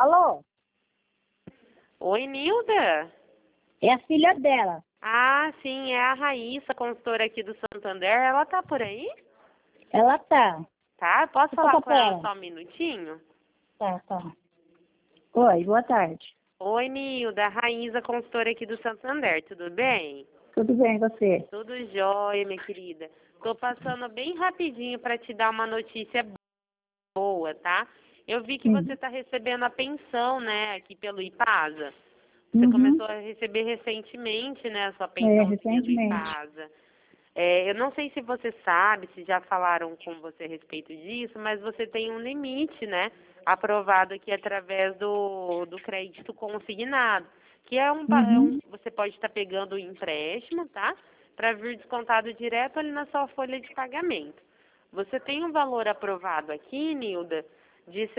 Alô? Oi, Nilda? É a filha dela. Ah, sim, é a Raíssa, consultora aqui do Santander. Ela tá por aí? Ela tá. Tá? Posso Toca falar com pra ela ela. só um minutinho? Tá. Oi, boa tarde. Oi, Nilda, Raíssa, consultora aqui do Santander. Tudo bem? Tudo bem, você? Tudo jóia, minha querida. Tô passando bem rapidinho para te dar uma notícia boa, tá? Eu vi que você tá recebendo a pensão, né, aqui pelo IPASA. Você começou a receber recentemente, né, a sua pensãozinha do Recentemente. IPASA. Eu não sei se você sabe, se já falaram com você a respeito disso, mas você tem um limite, né, aprovado aqui através do crédito consignado, que você pode estar pegando o empréstimo, tá, para vir descontado direto ali na sua folha de pagamento. Você tem um valor aprovado aqui, Nilda, de R$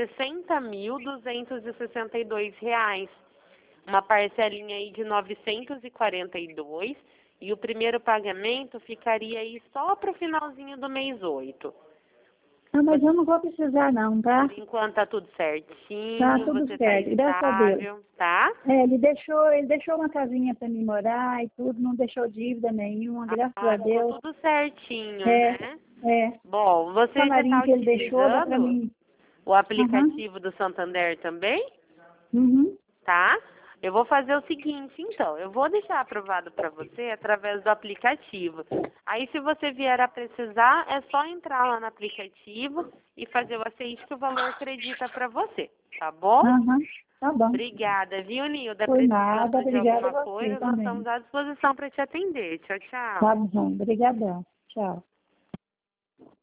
60.262, uma parcelinha aí de 942 e o primeiro pagamento ficaria aí só para o finalzinho do mês 8. Ah, mas eu não vou precisar não, tá? Por enquanto tá tudo certinho, Tá tudo você tá certo, graças a Deus. estável, tá? Ele deixou uma casinha pra mim morar e tudo, não deixou dívida nenhuma, graças a Ficou Deus. tudo certinho, É, né? é. Bom, O você já salarinho está que ele deixou dá pra utilizando mim. o aplicativo do Santander também? Uhum. Tá? Eu vou fazer o seguinte, então, eu vou deixar aprovado para você através do aplicativo. Aí, se você vier a precisar, é só entrar lá no aplicativo e fazer o aceite que o valor acredita para você, tá bom? Tá bom. Obrigada, viu, Nilda? Por nada, Precisando de obrigada alguma a você coisa, nós também. estamos à disposição para te atender. Tchau, tchau. Tá bom, obrigadão. Tchau.